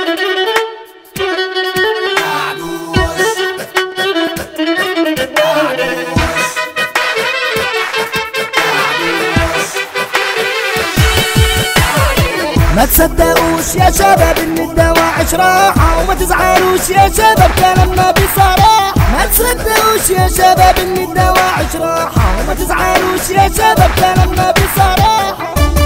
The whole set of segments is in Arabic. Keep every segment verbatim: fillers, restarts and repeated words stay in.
ما تصدقوش يا شباب ان الدواعش راحة، وما تزعلوش يا شباب كلامنا بصراحة. ما تصدقوش يا شباب ان الدواعش راحة، وما تزعلوش يا شباب كلامنا بصراحة.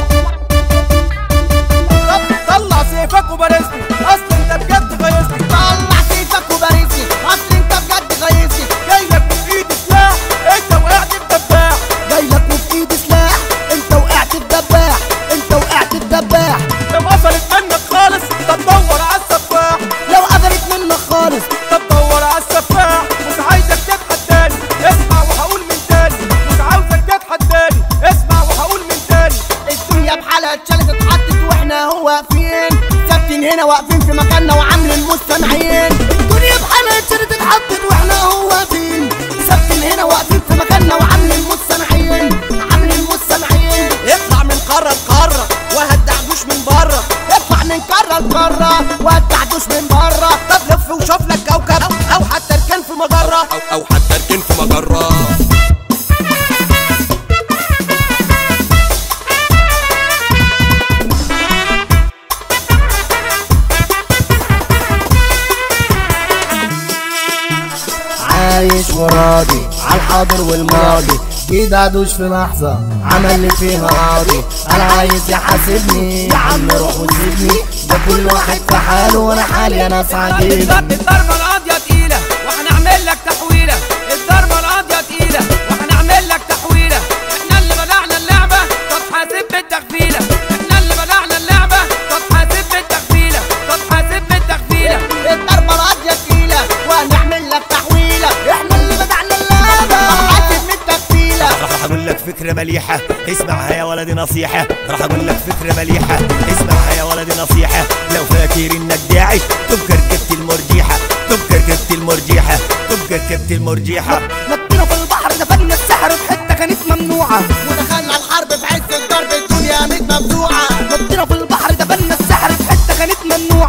طلع سيفك وبارزني اصل انت بجد غيظني. طلع سيفك وبارزني اصل انت بجد غيظني. جايلك وفي ايدي سلاح انت وقعت الدباح. جايلك وفي ايدي سلاح انت وقعت الدباح. انت وقعت الدباح. لو قفلت منك خالص تدور على السفاح. لو قفلت منك خالص تدور على السفاح. مش عايزك تتحداني اسمع وهقول من تاني. مش عاوزك تتحداني اسمع وهقول من تاني. الدنيا بحالها اتشالت اتحطت واحنا هو واقفين ثابتين هنا واقفين في مكاننا وعاملين مستمعين. الدنيا بحالها اتشالت اتحطت واحنا هو واقفين ثابتين هنا واقفين في مكاننا وعاملين مستمعين. عاملين مستمعين. اطلع من قارة لقارة وهتدعدوش من بره. اطلع من قارة لقارة وهتدعدوش من بره. طب لف وشوف لك كوكب او, أو حتى اركن في مجرة أو, أو حتى اركن في مجرة. عايش وراضي عالحاضر والماضي. جيت ادوش في لحظة عمل لي فيها قاضي. انا عايز يحاسبني يا عم روح وسيبني. ده كل واحد في حاله وانا حالي انا سعيد. الضربة القاضية تقيلة وهنعمل لك تحويلة. الضربة القاضية تقيلة وهنعمل لك تحويلة. احنا اللي بدعنا اللعبة طب حاسب بالتغفيلة. احنا اللي بدعنا اللعبة طب حاسب بالتغفيلة. طب حاسب بالتغفيلة. الضربة القاضية تقيلة وهنعمل لك تحويلة. احنا اللي بدعنا اللعبة طب حاسب بالتغفيلة. راح اقول لك فكرة مليحة اسمعها يا ولدي نصيحة. راح اقول لك فكرة مليحة اسمعها يا ولدي نصيحة. لو فاكر انك داعش تبقى ركبت المرجيحة. تبقى ركبت المرجيحة. تبقى ركبت المرجيحة. نطينا في البحر دفنا السحر في حتة كانت ممنوعة. ودخلنا الحرب في عز الضرب الدنيا مش مفتوحة. نطينا في البحر دفنا السحر في حتة كانت ممنوعة.